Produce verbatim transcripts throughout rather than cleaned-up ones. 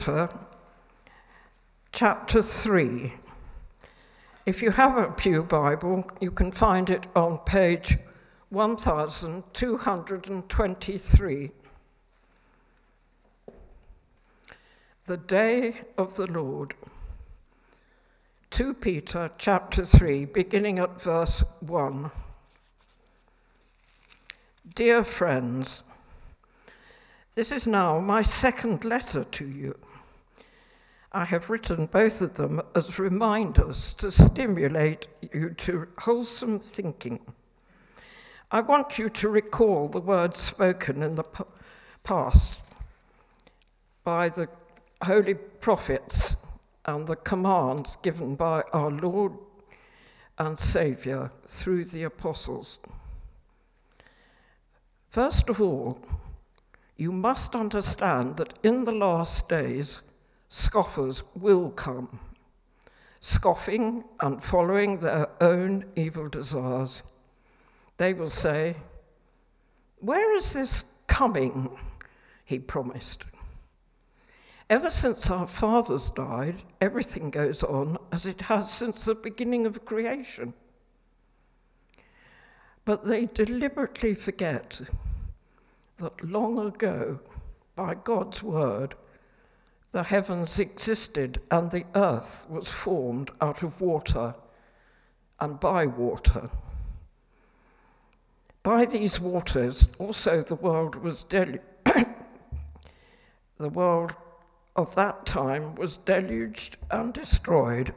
Chapter three. If you have a Pew Bible, you can find it on page one thousand two hundred twenty-three. The Day of the Lord. Second Peter chapter three, beginning at verse one. Dear friends, this is now my second letter to you. I have written both of them as reminders to stimulate you to wholesome thinking. I want you to recall the words spoken in the p- past by the holy prophets and the commands given by our Lord and Saviour through the apostles. First of all, you must understand that in the last days, scoffers will come, scoffing and following their own evil desires. They will say, "Where is this coming he promised?" Ever since our fathers died, everything goes on as it has since the beginning of creation. But they deliberately forget that long ago, by God's word, the heavens existed and the earth was formed out of water and by water. By these waters also the world was deluged. The world of that time was deluged and destroyed.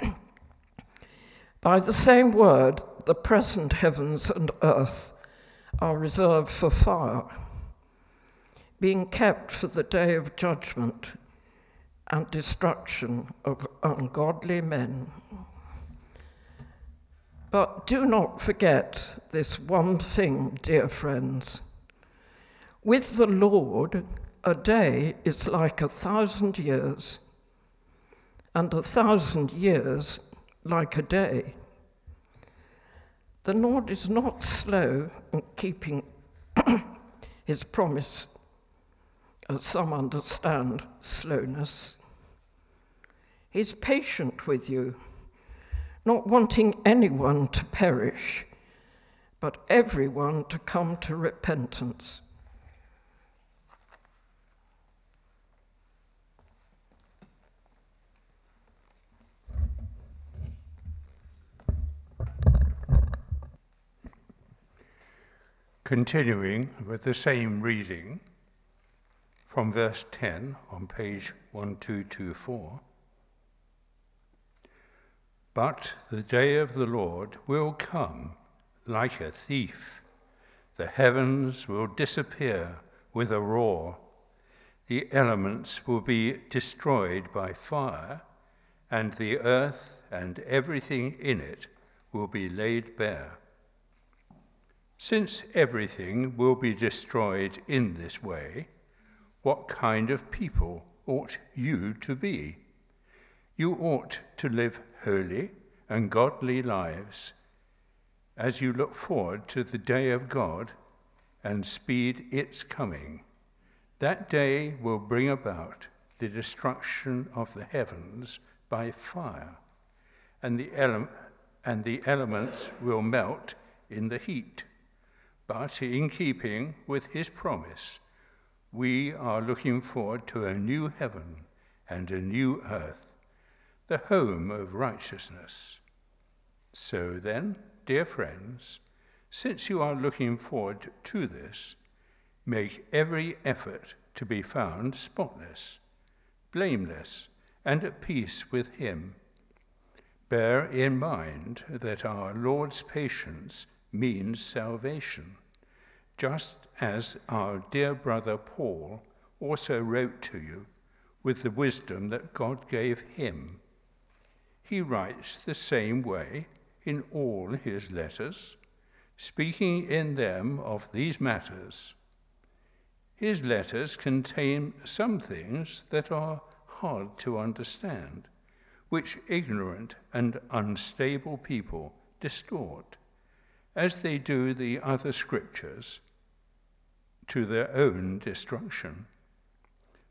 By the same word, the present heavens and earth are reserved for fire, being kept for the day of judgment and destruction of ungodly men. But do not forget this one thing, dear friends. With the Lord, a day is like a thousand years, and a thousand years like a day. The Lord is not slow in keeping his promise, as some understand slowness. He's patient with you, not wanting anyone to perish, but everyone to come to repentance. Continuing with the same reading from verse ten on page twelve twenty-four. But the day of the Lord will come like a thief. The heavens will disappear with a roar. The elements will be destroyed by fire, and the earth and everything in it will be laid bare. Since everything will be destroyed in this way, what kind of people ought you to be? You ought to live holy and godly lives as you look forward to the day of God and speed its coming. That day will bring about the destruction of the heavens by fire, and the, ele- and the elements will melt in the heat. But in keeping with his promise, we are looking forward to a new heaven and a new earth, the home of righteousness. So then, dear friends, since you are looking forward to this, make every effort to be found spotless, blameless, and at peace with him. Bear in mind that our Lord's patience means salvation, just as our dear brother Paul also wrote to you with the wisdom that God gave him. He writes the same way in all his letters, speaking in them of these matters. His letters contain some things that are hard to understand, which ignorant and unstable people distort, as they do the other scriptures, to their own destruction.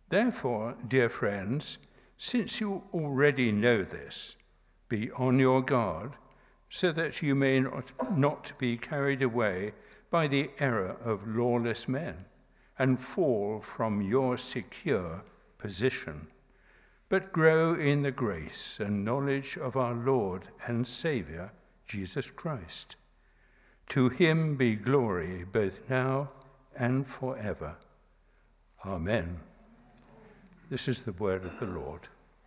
Therefore, dear friends, since you already know this, be on your guard, so that you may not, not be carried away by the error of lawless men, and fall from your secure position, but grow in the grace and knowledge of our Lord and Saviour, Jesus Christ. To him be glory both now and forever. Amen. This is the word of the Lord.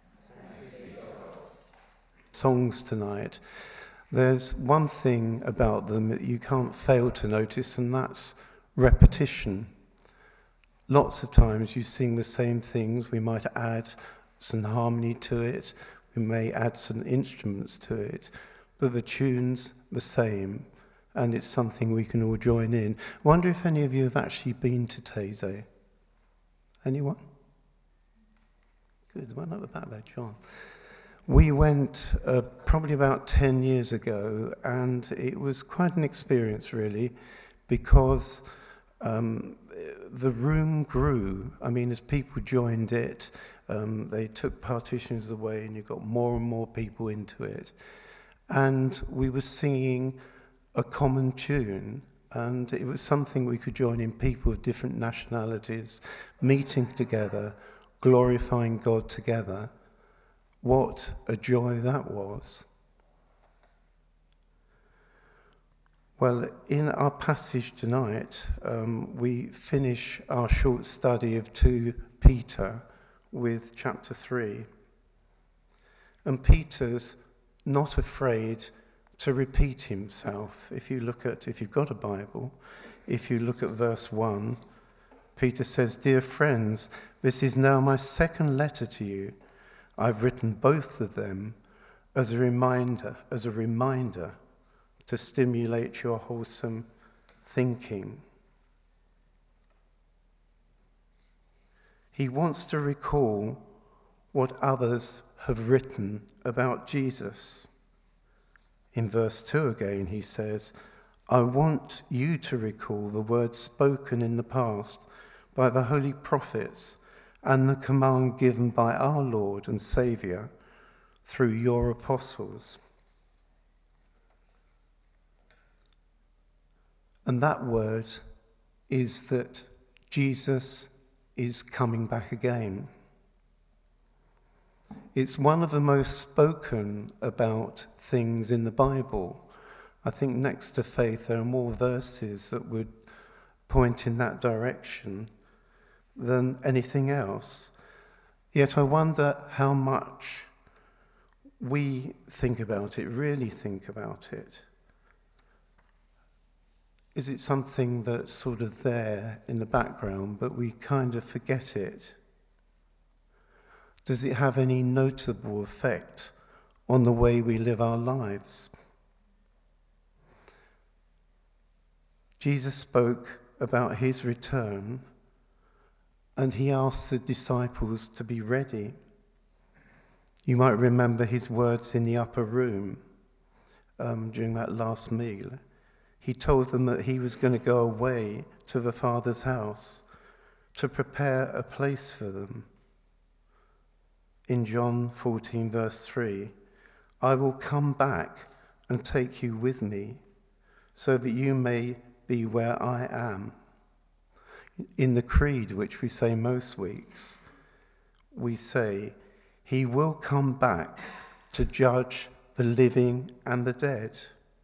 Songs tonight, there's one thing about them that you can't fail to notice, and that's repetition. Lots of times you sing the same things. We might add some harmony to it, we may add some instruments to it, but the tune's the same, and it's something we can all join in. I wonder if any of you have actually been to Taizé. Anyone? Good, one at the back there, John. We went uh, probably about ten years ago, and it was quite an experience, really, because um, the room grew. I mean, as people joined it, um, they took partitions away, and you got more and more people into it. And we were singing a common tune, and it was something we could join in, people of different nationalities, meeting together, glorifying God together. What a joy that was. Well, in our passage tonight, um, we finish our short study of Second Peter with chapter three. And Peter's not afraid to repeat himself. If you look at, if you've got a Bible, if you look at verse one, Peter says, "Dear friends, this is now my second letter to you. I've written both of them as a reminder, as a reminder to stimulate your wholesome thinking." He wants to recall what others have written about Jesus. In verse two again, he says, "I want you to recall the words spoken in the past by the holy prophets and the command given by our Lord and Saviour through your apostles." And that word is that Jesus is coming back again. It's one of the most spoken about things in the Bible. I think next to faith there are more verses that would point in that direction than anything else. Yet I wonder how much we think about it, really think about it. Is it something that's sort of there in the background, but we kind of forget it? Does it have any notable effect on the way we live our lives? Jesus spoke about his return, and he asked the disciples to be ready. You might remember his words in the upper room um, during that last meal. He told them that he was going to go away to the Father's house to prepare a place for them. In John fourteen, verse three, "I will come back and take you with me, so that you may be where I am." In the Creed, which we say most weeks, we say, "He will come back to judge the living and the dead."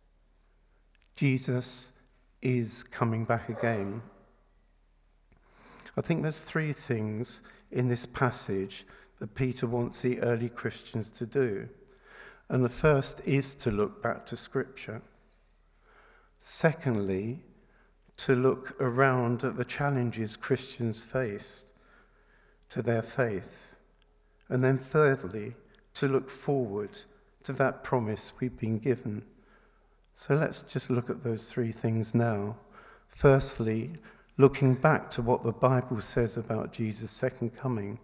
Jesus is coming back again. I think there's three things in this passage that Peter wants the early Christians to do. And the first is to look back to Scripture. Secondly, to look around at the challenges Christians faced to their faith. And then thirdly, to look forward to that promise we've been given. So let's just look at those three things now. Firstly, looking back to what the Bible says about Jesus' second coming.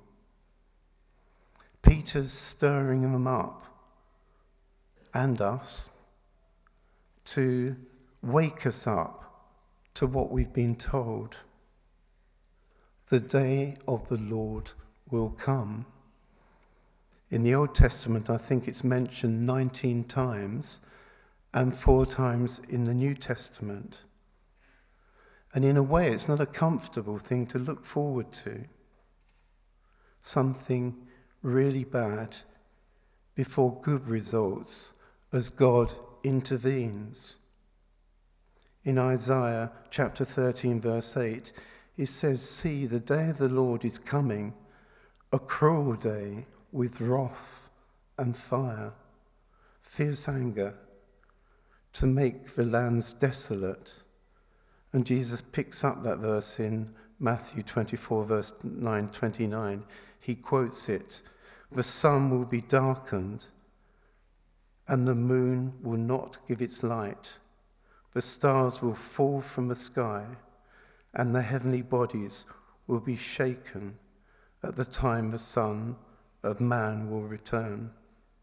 Peter's stirring them up, and us, to wake us up to what we've been told. the day of the Lord will come. In the Old Testament, I think it's mentioned nineteen times, and four times in the New Testament. And in a way, it's not a comfortable thing to look forward to. Something really bad before good results as God intervenes. In Isaiah chapter thirteen, verse eight, it says, "See, the day of the Lord is coming, a cruel day with wrath and fire, fierce anger, to make the lands desolate." And Jesus picks up that verse in Matthew twenty-four, verse nine, twenty-nine. He quotes it, "The sun will be darkened, and the moon will not give its light. The stars will fall from the sky, and the heavenly bodies will be shaken at the time the Son of Man will return."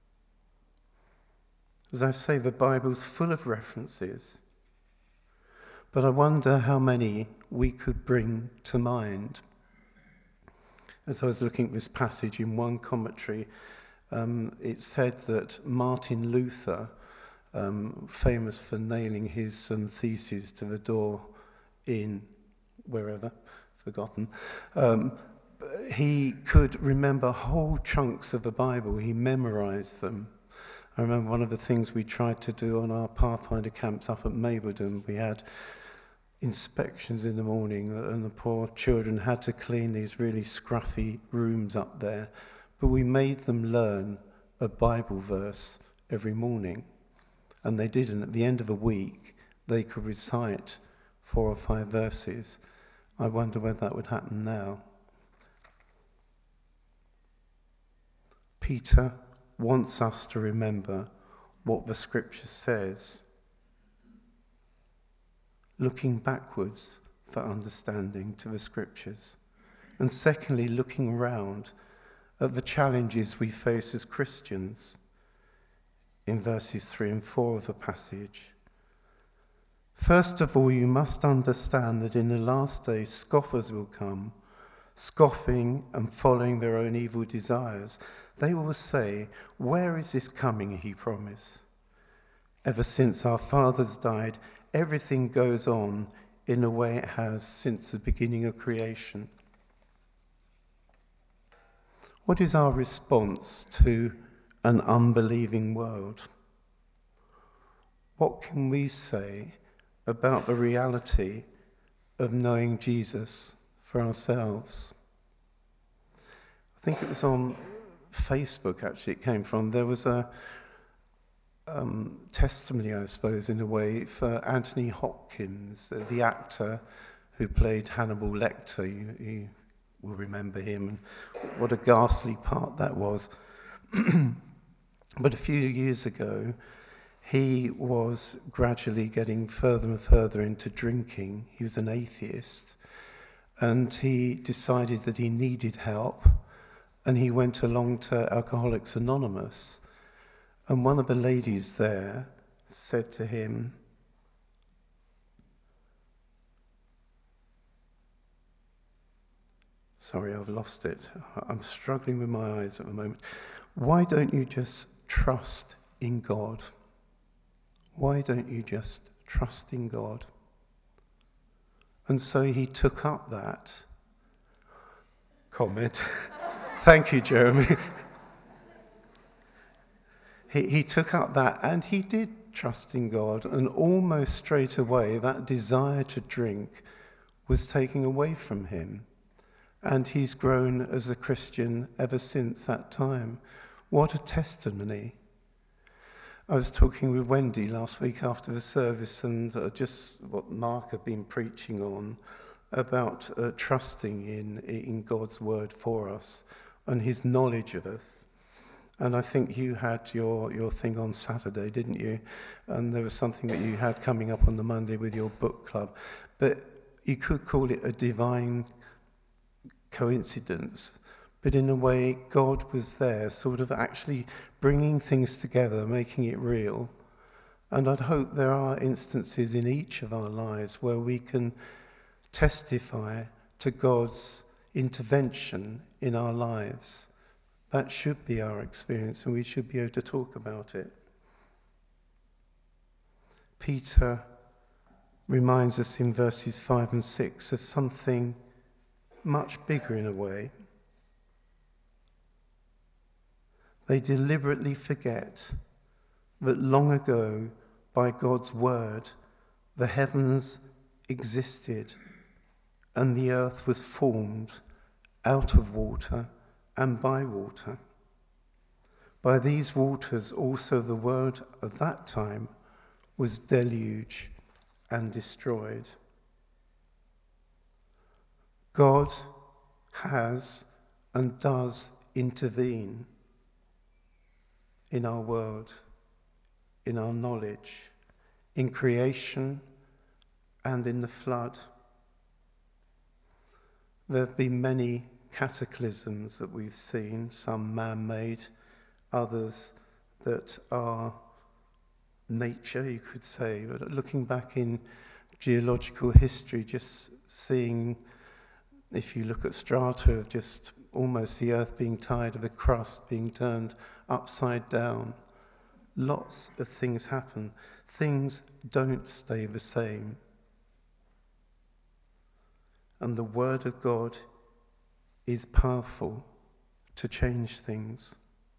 As I say, the Bible's full of references, but I wonder how many we could bring to mind. As I was looking at this passage in one commentary, um, it said that Martin Luther, um, famous for nailing his um, theses to the door in wherever, forgotten, um, he could remember whole chunks of the Bible. He memorized them. I remember one of the things we tried to do on our Pathfinder camps up at Mabledon. We had inspections in the morning, and the poor children had to clean these really scruffy rooms up there. But we made them learn a Bible verse every morning. And they did, and at the end of a week, they could recite four or five verses. I wonder whether that would happen now. Peter wants us to remember what the scripture says, looking backwards for understanding to the scriptures, and secondly, looking round at the challenges we face as Christians in verses three and four of the passage. First of all, you must understand that in the last days scoffers will come, scoffing and following their own evil desires. They will say, "Where is this coming he promised? Ever since our fathers died, everything goes on in the way it has since the beginning of creation." What is our response to an unbelieving world? What can we say about the reality of knowing Jesus for ourselves? I think it was on Facebook, actually, it came from. There was a um, testimony, I suppose, in a way, for Anthony Hopkins, the actor who played Hannibal Lecter. You, you will remember him, and what a ghastly part that was. But a few years ago, he was gradually getting further and further into drinking. He was an atheist, and he decided that he needed help, and he went along to Alcoholics Anonymous. And one of the ladies there said to him, sorry, I've lost it. I'm struggling with my eyes at the moment. Why don't you just trust in God? Why don't you just trust in God? And so he took up that comment. Thank you, Jeremy. he, he took up that, and he did trust in God, and almost straight away that desire to drink was taken away from him. And he's grown as a Christian ever since that time. What a testimony. I was talking with Wendy last week after the service, and uh, just what Mark had been preaching on about uh, trusting in, in God's word for us and his knowledge of us. And I think you had your, your thing on Saturday, didn't you? And there was something that you had coming up on the Monday with your book club. But you could call it a divine coincidence. But in a way, God was there, sort of actually bringing things together, making it real. And I'd hope there are instances in each of our lives where we can testify to God's intervention in our lives. That should be our experience, and we should be able to talk about it. Peter reminds us in verses five and six of something much bigger in a way. They deliberately forget that long ago, by God's word, the heavens existed and the earth was formed out of water and by water. By these waters also the word of that time was deluge and destroyed. God has and does intervene in our world, in our knowledge, in creation and in the flood. There have been many cataclysms that we've seen, some man-made, others that are nature, you could say. But looking back in geological history, just seeing, if you look at strata of just almost the earth being tired of a crust being turned upside down, lots of things happen. Things don't stay the same. And the word of God is powerful to change things.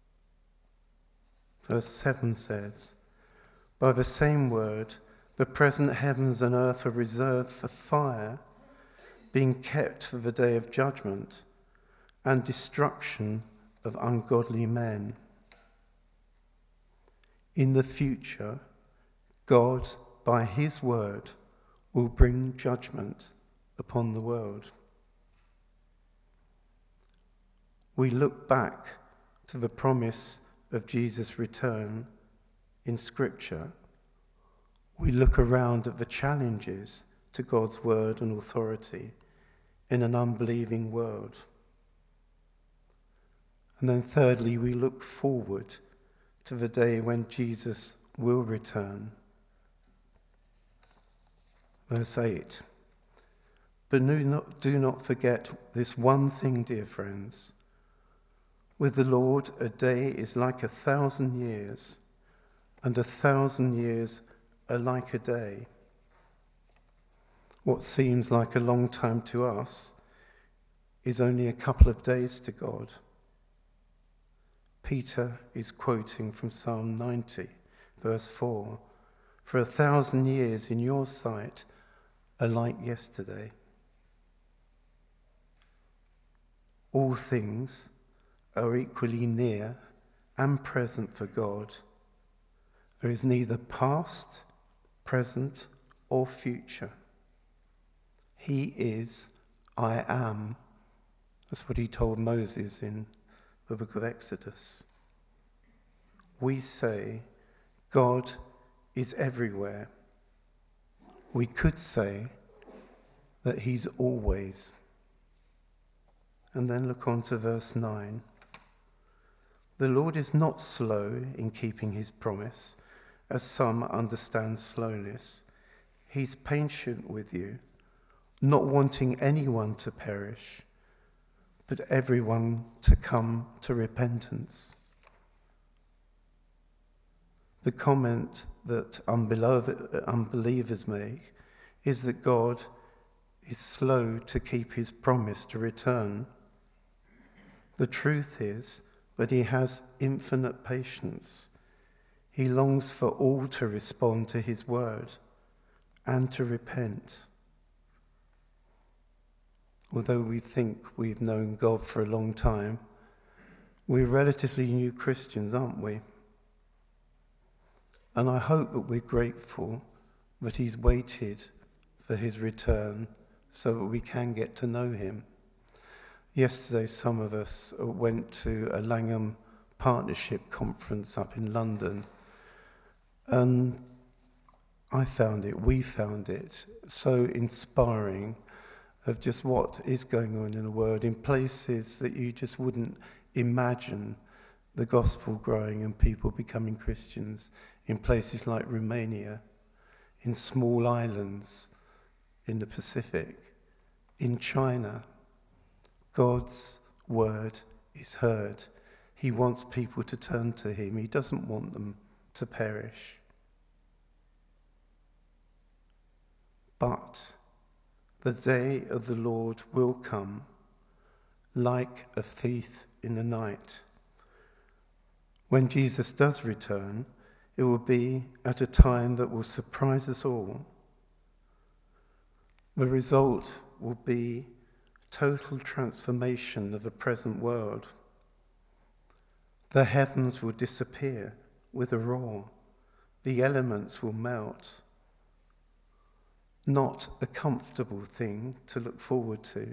Verse seven says, by the same word, the present heavens and earth are reserved for fire, being kept for the day of judgment and destruction of ungodly men. In the future, God, by his word, will bring judgment upon the world. We look back to the promise of Jesus' return in Scripture. We look around at the challenges to God's word and authority in an unbelieving world. And then thirdly, we look forward to the day when Jesus will return. Verse eight. But do not, do not forget this one thing, dear friends. With the Lord, a day is like a thousand years, and a thousand years are like a day. What seems like a long time to us is only a couple of days to God. Peter is quoting from Psalm ninety, verse four. For a thousand years in your sight are like yesterday. All things are equally near and present for God. There is neither past, present, or future. He is, I am. That's what he told Moses in the book of Exodus. We say God is everywhere. We could say that he's always. And then look on to verse nine. The Lord is not slow in keeping his promise, as some understand slowness. He's patient with you, not wanting anyone to perish, but everyone to come to repentance. The comment that unbelievers make is that God is slow to keep his promise to return. The truth is that he has infinite patience. He longs for all to respond to his word and to repent. Although we think we've known God for a long time, we're relatively new Christians, aren't we? And I hope that we're grateful that he's waited for his return so that we can get to know him. Yesterday, some of us went to a Langham Partnership conference up in London, and I found it, we found it, so inspiring of just what is going on in the world in places that you just wouldn't imagine the gospel growing and people becoming Christians, in places like Romania, in small islands in the Pacific, in China, God's word is heard. He wants people to turn to him. He doesn't want them to perish. But the day of the Lord will come like a thief in the night. When Jesus does return, it will be at a time that will surprise us all. The result will be total transformation of the present world. The heavens will disappear with a roar. The elements will melt. Not a comfortable thing to look forward to.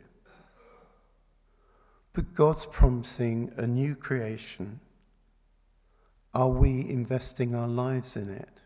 But God's promising a new creation. Are we investing our lives in it?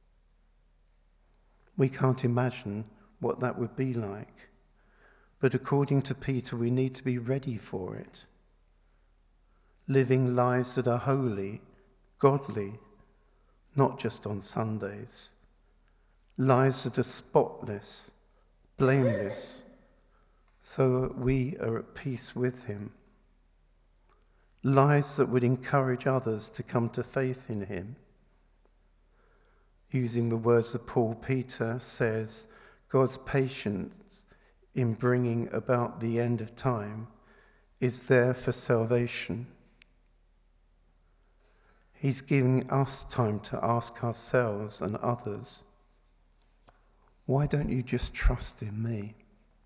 We can't imagine what that would be like. But according to Peter, we need to be ready for it. Living lives that are holy, godly, not just on Sundays. Lives that are spotless, blameless, so that we are at peace with him. Lives that would encourage others to come to faith in him. Using the words of Paul, Peter says, God's patience in bringing about the end of time is there for salvation. He's giving us time to ask ourselves and others, why don't you just trust in me?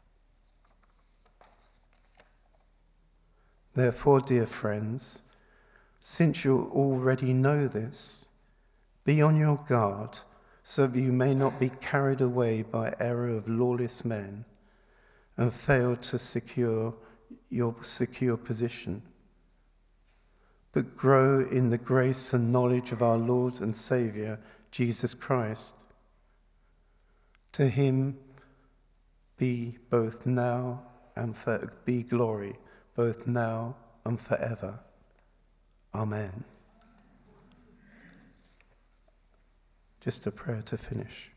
Therefore, dear friends, since you already know this, be on your guard so that you may not be carried away by error of lawless men and fail to secure your secure position. But grow in the grace and knowledge of our Lord and Saviour, Jesus Christ. To him be both now and for, be glory, both now and forever. Amen. Just a prayer to finish.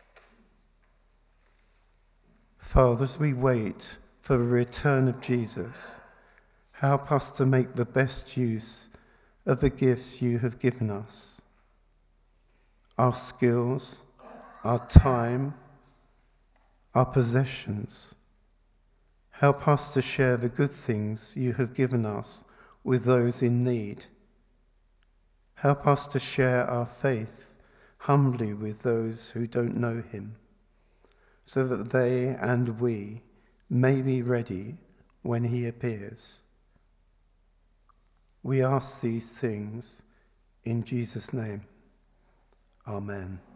Father, as we wait for the return of Jesus, help us to make the best use of the gifts you have given us. Our skills, our time, our possessions. Help us to share the good things you have given us with those in need. Help us to share our faith humbly with those who don't know him, so that they and we may be ready when he appears. We ask these things in Jesus' name. Amen.